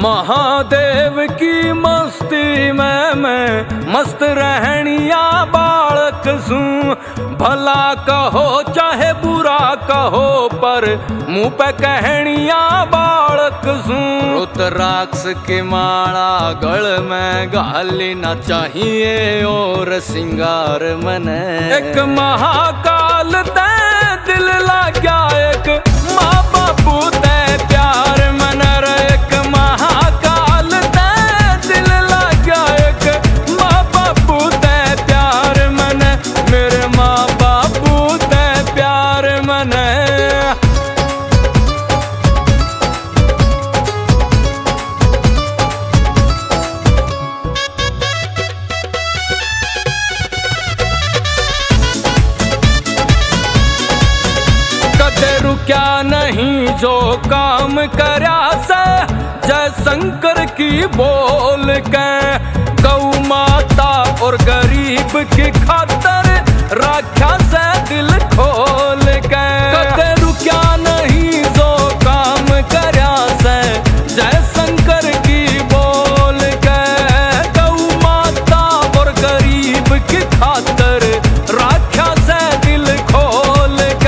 महादेव की मस्ती में मैं मस्त रहनिया बालक सूं। भला कहो चाहे बुरा कहो पर मुँह पे कहनिया बालक सूं। रुद्राक्ष की माला गल में गाली ना चाहिए और सिंगार मने। एक महाकाल ते दिल लाग्या एक माँ बापू ते प्यार मन रे। एक महाकाल ते दिल लाग्या एक माँ बापू ते प्यार मन। मेरे माँ बापू ते प्यार मन। क्या नहीं जो काम करया से जय शंकर की बोल के। गौ माता और गरीब की खातर राख्या से दिल खोल के। कदरू क्या नहीं जो काम करया से जय शंकर की बोल के। गौ माता और गरीब की खातर राख्या से दिल खोल के।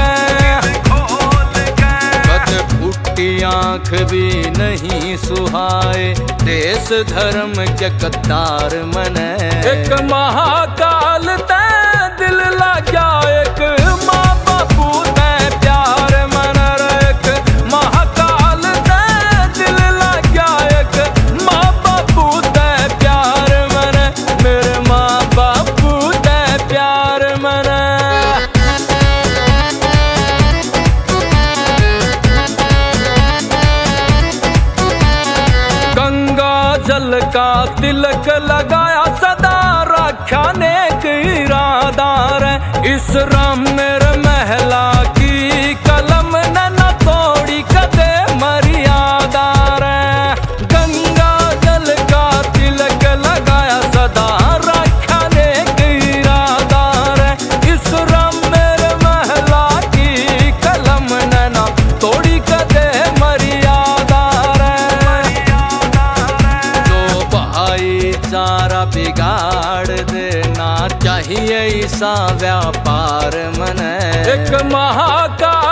आँख भी नहीं सुहाए देश धर्म के कतार मने। एक महाकाल ते दिल लाग्या एक माँ बापू ते प्यार मन। एक महाकाल ते दिल लाग्या एक माँ बापू ते प्यार मन। मेरे माँ बापू ते प्यार मन। जल का तिलक लगाया सदा रखा नेक इरादा रे। इस राम मेरे महला की कलम न तोड़ी कदे मर्यादा रे। गंगा जल का तिलक लगाया सदा रखा नेक इरादा रे। इस राम मेरे महला की कलम न तोड़ी कदे मर्यादा रे। सारा बिगाड़ देना चाहिए ऐसा व्यापार मन। एक महाकाल